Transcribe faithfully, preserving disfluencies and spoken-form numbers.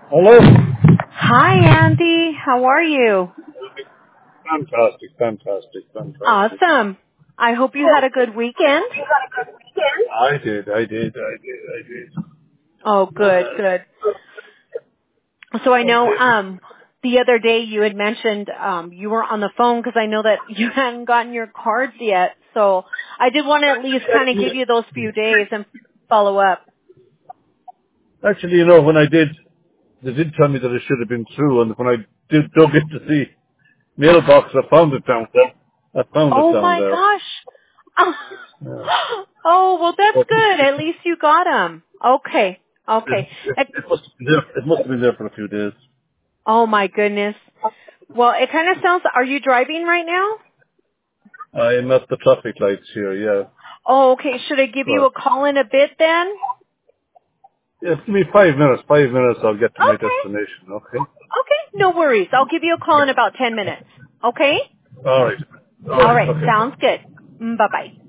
Hello. Hi, Andy. How are you? Fantastic, fantastic, fantastic. Awesome. I hope you had a good weekend. I did, I did, I did, I did. Oh, good, Uh, good. So I know okay. um the other day you had mentioned um you were on the phone because I know that you hadn't gotten your cards yet. So I did want to at least kind of give you those few days and follow up. Actually, you know, when I did, they did tell me that it should have been through, and when I did dug into the mailbox, I found it down there. I found it Oh down my there. gosh. Yeah. Oh, well that's But good. At least you got them. Okay. it, Okay. it, Ex- it must have been there. It must have been there for a few days. Oh my goodness. Well, it kind of sounds, are you driving right now? I am at the traffic lights here. Yeah. Oh, okay. Should I give you But a call in a bit then? yeah, give me five minutes. Five minutes, I'll get to my Okay. destination. Okay. Okay. No worries. I'll give you a call in about ten minutes. Okay? All right. All All right. right. Okay. Sounds good. Bye bye.